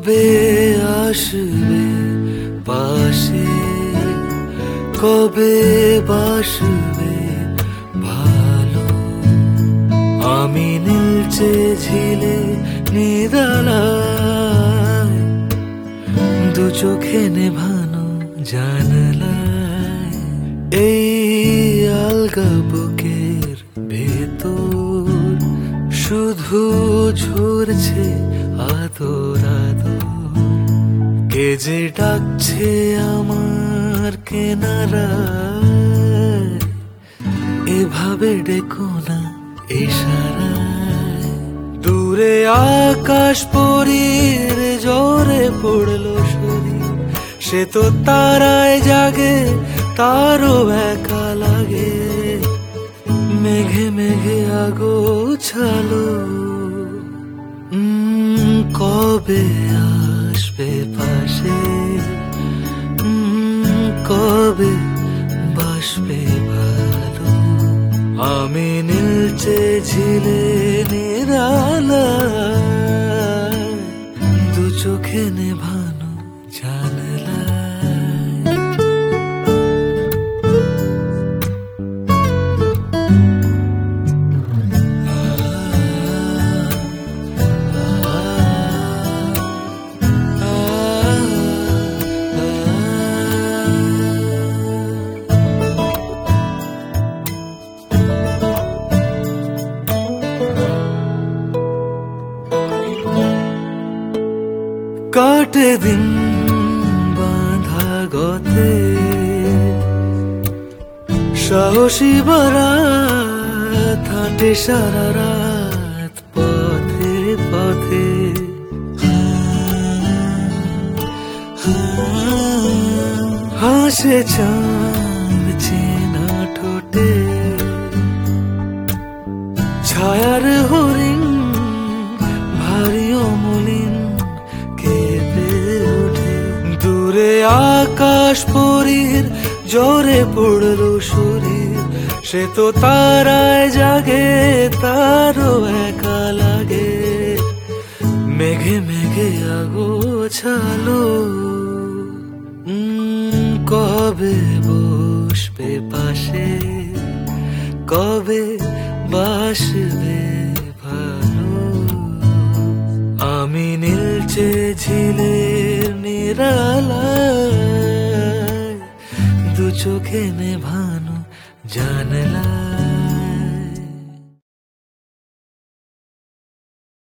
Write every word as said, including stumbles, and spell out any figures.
কবে আসবে পাশে, কবে বাসবে ভালো। আমি নীলচে ঝিলে নিরালায়, দু চোখে নেভানো জানলায়, এই আলগা বুকের ভেতর শুধু ঝরছে আদর আদর। কে যে ডাকছে আমার কেনারায়, এভাবে ডেকো না ইশারায়। দূরে আকাশ পরীর জ্বরে পড়লো শরীর, সে তো তারায় জাগে তারও একা লাগে। মেঘে মেঘে আগো ছালো, উম, কবে আসবে পাশে, উম, কবে বাসবে ভালো। আমি নীলচে ঝিলে নিরালায়, দু চোখে নেভানো জানলায়। কাটে দিন বাঁধা গতে, সাহসী বারাত হাঁটে সারা রাত পথে পথে। হাসে চাঁদ চেনা ঠোঁটে, ছায়ার হরিণ ভারী অমলিন কেঁপে ওঠে। দূরে আকাশ পরীর জ্বরে পড়লো শরীর, সে তো তারায় জাগে তারও একা লাগে। মেঘে মেঘে আগো ছালো, উম, কবে বসবে পাশে, কবে বাসবে ভালো। আমি নীলচে ঝিলের নিরালায়, দু চোখে নেভানো জানলায়।